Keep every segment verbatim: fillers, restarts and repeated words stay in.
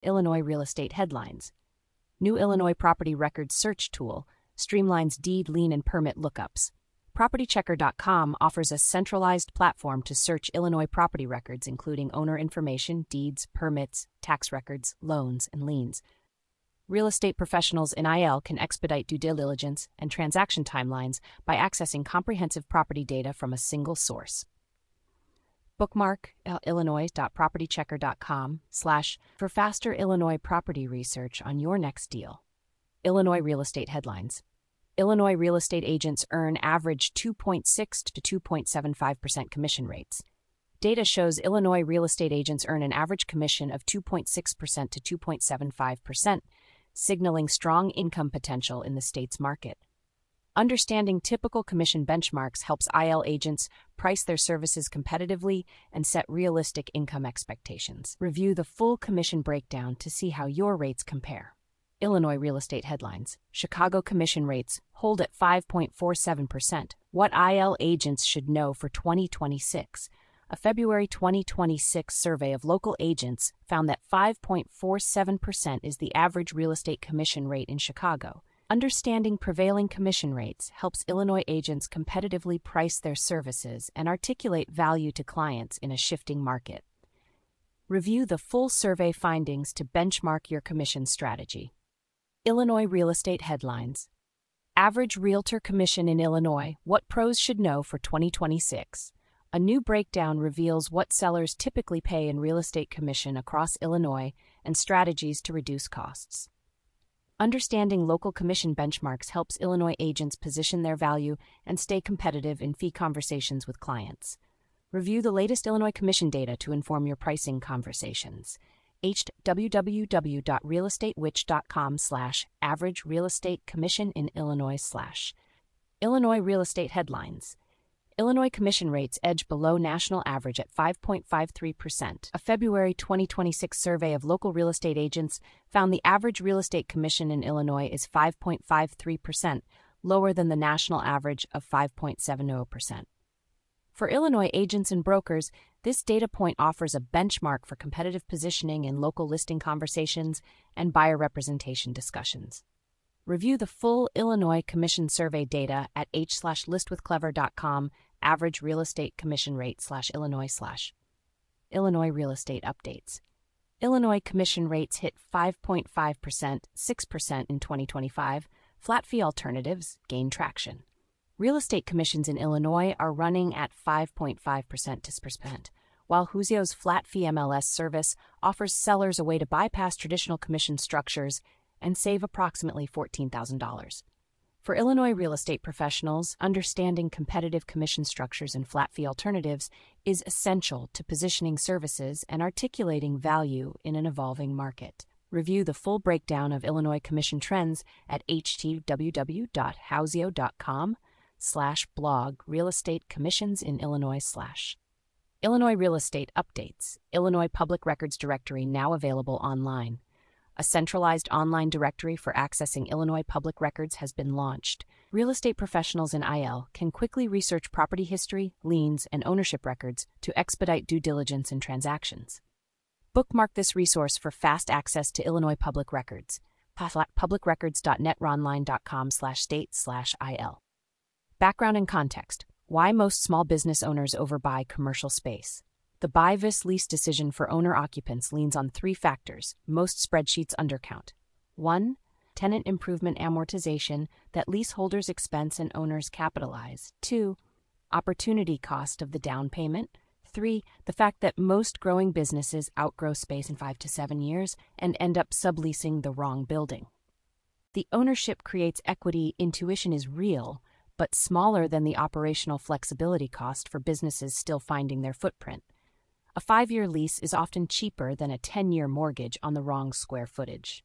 Illinois real estate headlines. New Illinois property records search tool streamlines deed, lien, and permit lookups. property checker dot com offers a centralized platform to search Illinois property records, including owner information, deeds, permits, tax records, loans, and liens. Real estate professionals in I L can expedite due diligence and transaction timelines by accessing comprehensive property data from a single source. Bookmark uh, illinois dot property checker dot com slash for faster Illinois property research on your next deal. Illinois real estate headlines. Illinois real estate agents earn average two point six to two point seven five percent commission rates. Data shows Illinois real estate agents earn an average commission of two point six percent to two point seven five percent, signaling strong income potential in the state's market. Understanding typical commission benchmarks helps I L agents price their services competitively and set realistic income expectations. Review the full commission breakdown to see how your rates compare. Illinois real estate headlines. Chicago commission rates hold at five point four seven percent. What I L agents should know for twenty twenty-six. A February twenty twenty-six survey of local agents found that five point four seven percent is the average real estate commission rate in Chicago. Understanding prevailing commission rates helps Illinois agents competitively price their services and articulate value to clients in a shifting market. Review the full survey findings to benchmark your commission strategy. Illinois real estate headlines. Average realtor commission in Illinois, what pros should know for twenty twenty-six. A new breakdown reveals what sellers typically pay in real estate commission across Illinois and strategies to reduce costs. Understanding local commission benchmarks helps Illinois agents position their value and stay competitive in fee conversations with clients. Review the latest Illinois commission data to inform your pricing conversations. www dot real estate witch dot com slash average real estate commission in Illinois slash Illinois real estate headlines. Illinois commission rates edge below national average at five point five three percent. A February twenty twenty-six survey of local real estate agents found the average real estate commission in Illinois is five point five three percent, lower than the national average of five point seven zero percent. For Illinois agents and brokers, this data point offers a benchmark for competitive positioning in local listing conversations and buyer representation discussions. Review the full Illinois commission survey data at h slash listwithclever dot com average real estate commission rate slash Illinois slash Illinois real estate updates. Illinois commission rates hit five point five percent, six percent in twenty twenty-five. Flat fee alternatives gain traction. Real estate commissions in Illinois are running at five point five percent to six percent, while Huzio's flat fee M L S service offers sellers a way to bypass traditional commission structures and save approximately fourteen thousand dollars. For Illinois real estate professionals, understanding competitive commission structures and flat fee alternatives is essential to positioning services and articulating value in an evolving market. Review the full breakdown of Illinois commission trends at www dot huzio dot com slash blog real estate commissions in Illinois slash Illinois real estate updates. Illinois Public Records Directory now available online. A centralized online directory for accessing Illinois public records has been launched. Real estate professionals in I L can quickly research property history, liens, and ownership records to expedite due diligence and transactions. Bookmark this resource for fast access to Illinois public records. public records dot netronline dot com slash state slash I L. Background and context. Why most small business owners overbuy commercial space. The buy-vis lease decision for owner-occupants leans on three factors most spreadsheets undercount. one. Tenant improvement amortization that leaseholders expense and owners capitalize. two. Opportunity cost of the down payment. three. The fact that most growing businesses outgrow space in five to seven years and end up subleasing the wrong building. The ownership creates equity intuition is real, but smaller than the operational flexibility cost for businesses still finding their footprint. A five-year lease is often cheaper than a ten-year mortgage on the wrong square footage.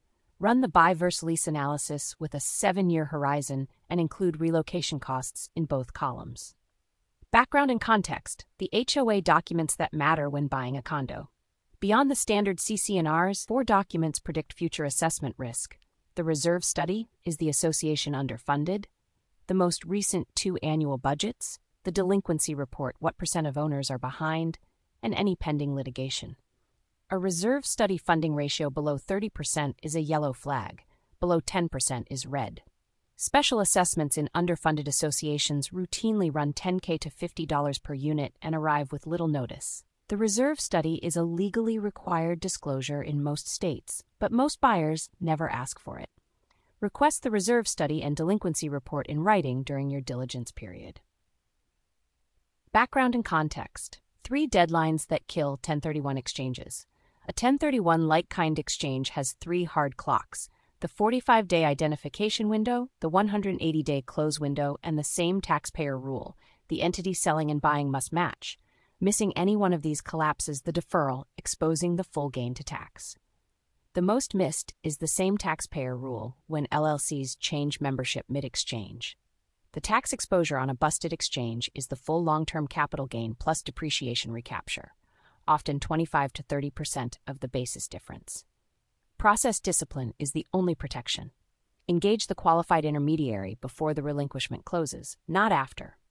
Run the buy versus lease analysis with a seven-year horizon and include relocation costs in both columns. Background and context. The H O A documents that matter when buying a condo. Beyond the standard C C N Rs, four documents predict future assessment risk. The reserve study, is the association underfunded? The most recent two annual budgets, the delinquency report, what percent of owners are behind, and any pending litigation. A reserve study funding ratio below thirty percent is a yellow flag, below ten percent is red. Special assessments in underfunded associations routinely run ten thousand to fifty dollars per unit and arrive with little notice. The reserve study is a legally required disclosure in most states, but most buyers never ask for it. Request the reserve study and delinquency report in writing during your diligence period. Background and context. Three deadlines that kill ten thirty-one exchanges. A ten thirty-one like-kind exchange has three hard clocks: the forty-five day identification window, the one hundred eighty day close window, and the same taxpayer rule: the entity selling and buying must match. Missing any one of these collapses the deferral, exposing the full gain to tax. The most missed is the same taxpayer rule when L L Cs change membership mid-exchange. The tax exposure on a busted exchange is the full long-term capital gain plus depreciation recapture, often twenty-five to thirty percent of the basis difference. Process discipline is the only protection. Engage the qualified intermediary before the relinquishment closes, not after.